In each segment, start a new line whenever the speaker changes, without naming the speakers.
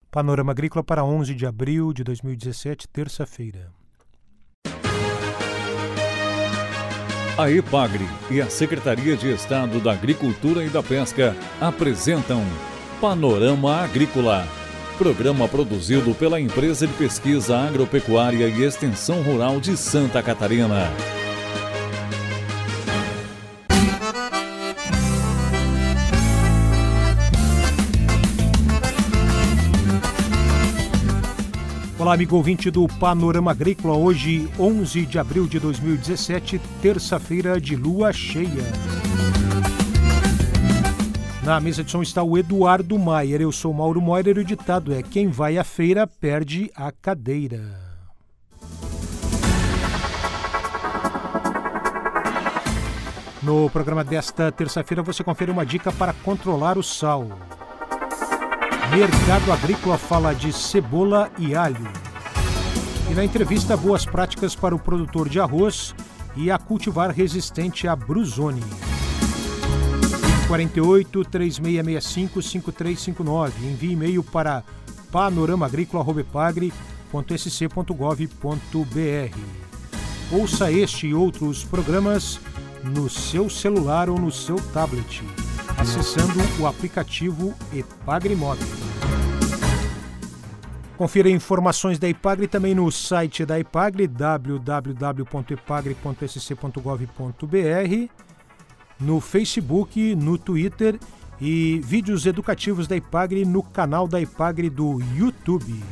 Panorama Agrícola para 11 de abril de 2017, terça-feira.
A EPAGRE e a Secretaria de Estado da Agricultura e da Pesca apresentam Panorama Agrícola, programa produzido pela Empresa de Pesquisa Agropecuária e Extensão Rural de Santa Catarina.
Olá, amigo ouvinte do Panorama Agrícola, hoje 11 de abril de 2017, terça-feira de lua cheia. Na mesa de som está o Eduardo Maier, eu sou Mauro Moirer e o ditado é: quem vai à feira perde a cadeira. No programa desta terça-feira você confere uma dica para controlar o sal. Mercado Agrícola fala de cebola e alho. E na entrevista, boas práticas para o produtor de arroz e a cultivar resistente à Bruzone. 48-3665-5359. Envie e-mail para panoramaagricola@epagre.sc.gov.br. Ouça este e outros programas no seu celular ou no seu tablet, acessando o aplicativo EPAGRE Móvel. Confira informações da EPAGRE também no site da EPAGRE, www.epagre.sc.gov.br, no Facebook, no Twitter e vídeos educativos da EPAGRE no canal da EPAGRE do YouTube.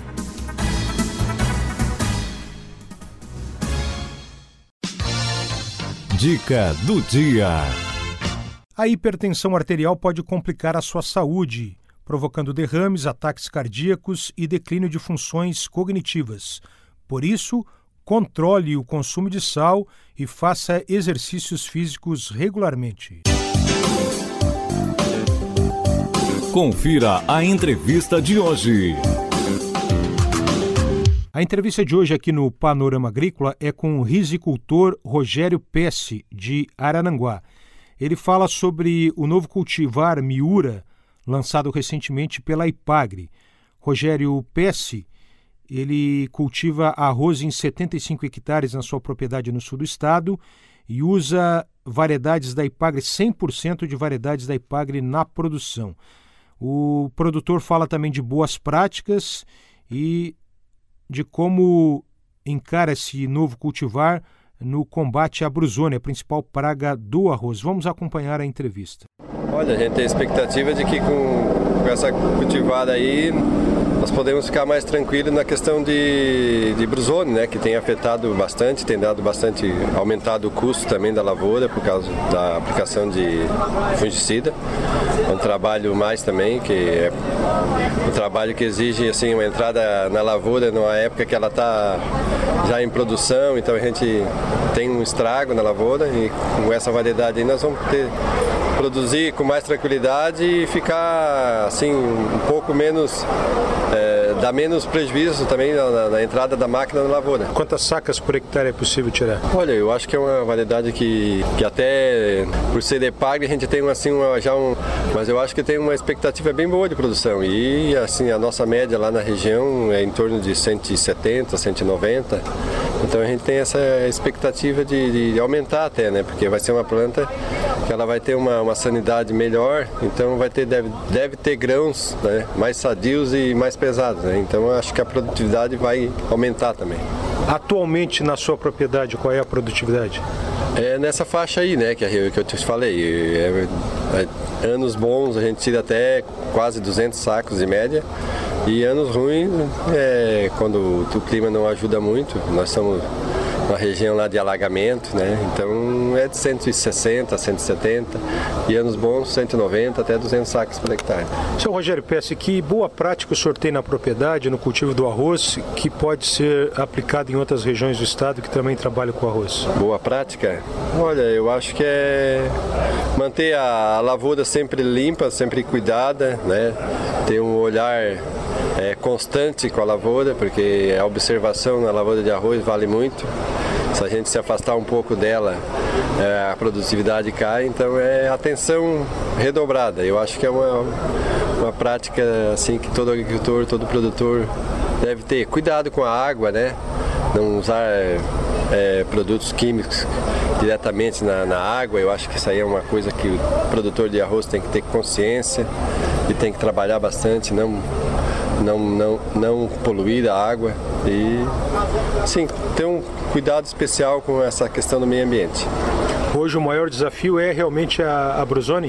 Dica do dia.
A hipertensão arterial pode complicar a sua saúde, provocando derrames, ataques cardíacos e declínio de funções cognitivas. Por isso, controle o consumo de sal e faça exercícios físicos regularmente.
Confira a entrevista de hoje.
A entrevista de hoje aqui no Panorama Agrícola é com o risicultor Rogério Pesce, de Araranguá. Ele fala sobre o novo cultivar Miura, lançado recentemente pela EPAGRE. Rogério Pesce, ele cultiva arroz em 75 hectares na sua propriedade no sul do estado e usa variedades da EPAGRE, 100% de variedades da EPAGRE na produção. O produtor fala também de boas práticas e de como encara esse novo cultivar no combate à Bruzone, a principal praga do arroz. Vamos acompanhar a entrevista.
Olha, a gente tem a expectativa de que com essa cultivada aí nós podemos ficar mais tranquilos na questão de Bruzone, né, que tem afetado bastante, tem dado bastante, aumentado o custo também da lavoura por causa da aplicação de fungicida. É um trabalho mais também, que é um trabalho que exige assim, uma entrada na lavoura numa época que ela está já em produção, então a gente tem um estrago na lavoura e com essa variedade aí nós vamos produzir com mais tranquilidade e ficar assim um pouco menos, dá menos prejuízo também na entrada da máquina na lavoura.
Quantas sacas por hectare é possível tirar?
Olha, eu acho que é uma variedade que até por ser EPAGRE a gente tem mas eu acho que tem uma expectativa bem boa de produção e assim a nossa média lá na região é em torno de 170, 190, então a gente tem essa expectativa de aumentar até, né, porque vai ser uma planta que ela vai ter uma sanidade melhor, então deve ter grãos, né, mais sadios e mais pesados, né? Então eu acho que a produtividade vai aumentar também.
Atualmente na sua propriedade, qual é a produtividade?
É nessa faixa aí, né, que eu te falei, anos bons a gente tira até quase 200 sacos em média e anos ruins quando o clima não ajuda muito, nós estamos uma região lá de alagamento, né? Então é de 160, 170 e anos bons 190 até 200 sacos por hectare.
Seu Rogério Pesce, que boa prática o senhor tem na propriedade, no cultivo do arroz, que pode ser aplicado em outras regiões do estado que também trabalham com arroz?
Boa prática? Olha, eu acho que é manter a lavoura sempre limpa, sempre cuidada, né? Ter um olhar constante com a lavoura, porque a observação na lavoura de arroz vale muito. Se a gente se afastar um pouco dela, a produtividade cai, então é atenção redobrada. Eu acho que é uma prática assim que todo agricultor, todo produtor deve ter. Cuidado com a água, né? Não usar produtos químicos diretamente na água. Eu acho que isso aí é uma coisa que o produtor de arroz tem que ter consciência e tem que trabalhar bastante, não poluir a água e sim, ter um cuidado especial com essa questão do meio ambiente.
Hoje o maior desafio é realmente a Bruzone?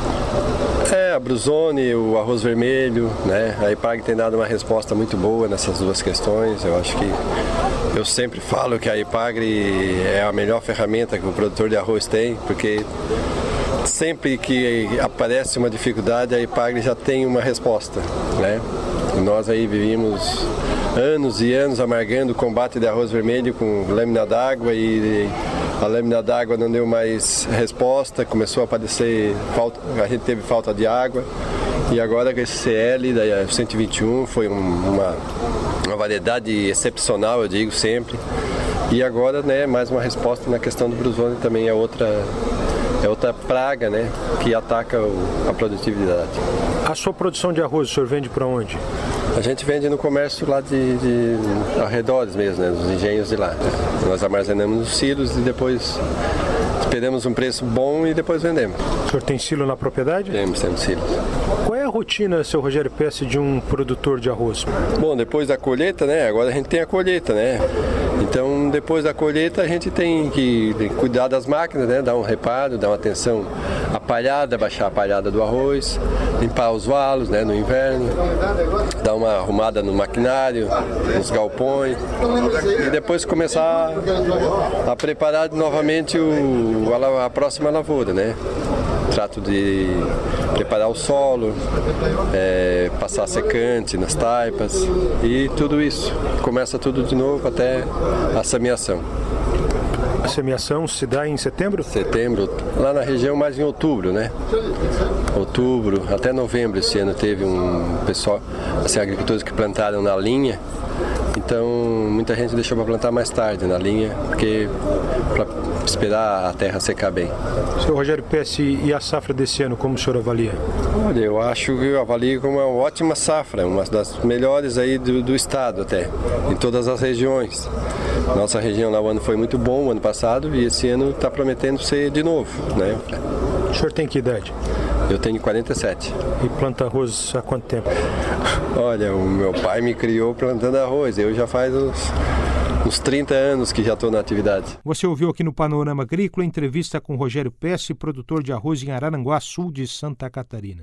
A Bruzone, o arroz vermelho, né? A Ipagre tem dado uma resposta muito boa nessas duas questões. Eu acho que eu sempre falo que a Ipagre é a melhor ferramenta que o produtor de arroz tem, porque sempre que aparece uma dificuldade, a Ipagre já tem uma resposta, né? Nós aí vivíamos anos e anos amargando o combate de arroz vermelho com lâmina d'água e a lâmina d'água não deu mais resposta, começou a aparecer a gente teve falta de água e agora com esse CL da 121 foi uma variedade excepcional, eu digo sempre. E agora, né, mais uma resposta na questão do Bruzone também é outra praga, né, que ataca a produtividade.
A sua produção de arroz, o senhor vende para onde?
A gente vende no comércio lá de arredores mesmo, né, nos engenhos de lá. Nós armazenamos nos silos e depois esperamos um preço bom e depois vendemos.
O senhor tem silo na propriedade?
Temos silos.
Qual é a rotina, seu Rogério Pesce, de um produtor de arroz?
Bom, depois da colheita, né, agora a gente tem a colheita, né. Então, depois da colheita, a gente tem que cuidar das máquinas, né? Dar um reparo, dar uma atenção à palhada, baixar a palhada do arroz, limpar os valos, né? No inverno, dar uma arrumada no maquinário, nos galpões e depois começar a preparar novamente a próxima lavoura, né? Trato de preparar o solo, passar secante nas taipas e tudo isso. Começa tudo de novo até a semeação.
A semeação se dá em setembro?
Setembro, lá na região mais em outubro, né? Outubro, até novembro esse ano teve um pessoal, assim, agricultores que plantaram na linha. Então, muita gente deixou para plantar mais tarde na linha, porque para esperar a terra secar bem.
Seu Rogério Pesce, e a safra desse ano, como o senhor avalia?
Olha, eu acho que eu avalio como uma ótima safra, uma das melhores aí do estado até, em todas as regiões. Nossa região lá o ano foi muito bom, o ano passado, e esse ano está prometendo ser de novo, né?
O senhor tem que idade?
Eu tenho 47.
E planta arroz há quanto tempo?
Olha, o meu pai me criou plantando arroz, eu já faz uns 30 anos que já estou na atividade.
Você ouviu aqui no Panorama Agrícola a entrevista com Rogério Pesce, produtor de arroz em Araranguá, sul de Santa Catarina.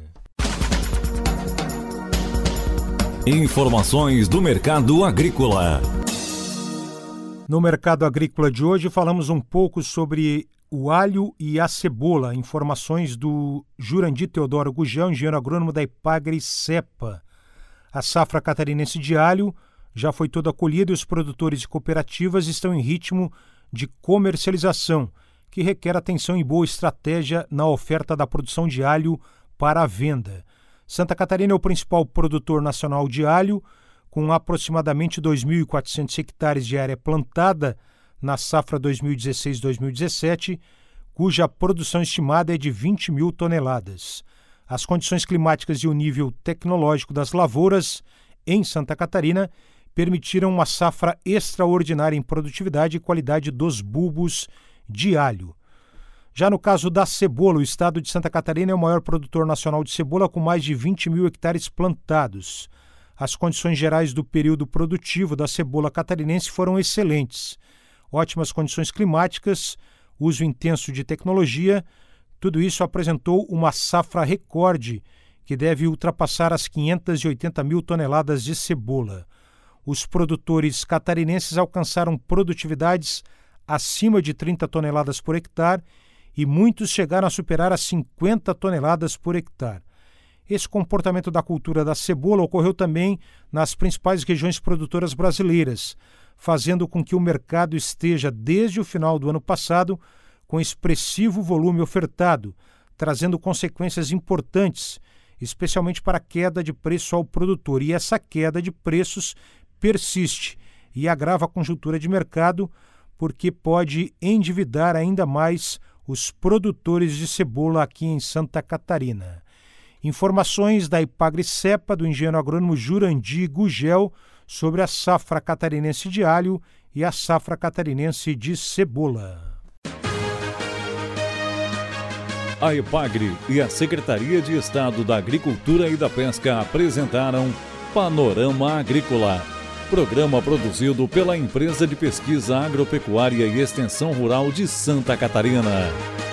Informações do mercado agrícola.
No mercado agrícola de hoje falamos um pouco sobre o alho e a cebola. Informações do Jurandir Teodoro Gugel, engenheiro agrônomo da Ipagre Cepa. A safra catarinense de alho já foi toda colhida e os produtores e cooperativas estão em ritmo de comercialização, que requer atenção e boa estratégia na oferta da produção de alho para a venda. Santa Catarina é o principal produtor nacional de alho, com aproximadamente 2.400 hectares de área plantada na safra 2016-2017, cuja produção estimada é de 20 mil toneladas. As condições climáticas e o nível tecnológico das lavouras em Santa Catarina permitiram uma safra extraordinária em produtividade e qualidade dos bulbos de alho. Já no caso da cebola, o estado de Santa Catarina é o maior produtor nacional de cebola, com mais de 20 mil hectares plantados. As condições gerais do período produtivo da cebola catarinense foram excelentes. Ótimas condições climáticas, uso intenso de tecnologia, tudo isso apresentou uma safra recorde que deve ultrapassar as 580 mil toneladas de cebola. Os produtores catarinenses alcançaram produtividades acima de 30 toneladas por hectare e muitos chegaram a superar as 50 toneladas por hectare. Esse comportamento da cultura da cebola ocorreu também nas principais regiões produtoras brasileiras, fazendo com que o mercado esteja, desde o final do ano passado, com expressivo volume ofertado, trazendo consequências importantes, especialmente para a queda de preço ao produtor. E essa queda de preços persiste e agrava a conjuntura de mercado, porque pode endividar ainda mais os produtores de cebola aqui em Santa Catarina. Informações da Ipagri-Cepa, do engenheiro agrônomo Jurandir Gugel, sobre a safra catarinense de alho e a safra catarinense de cebola.
A Ipagri e a Secretaria de Estado da Agricultura e da Pesca apresentaram Panorama Agrícola, programa produzido pela Empresa de Pesquisa Agropecuária e Extensão Rural de Santa Catarina.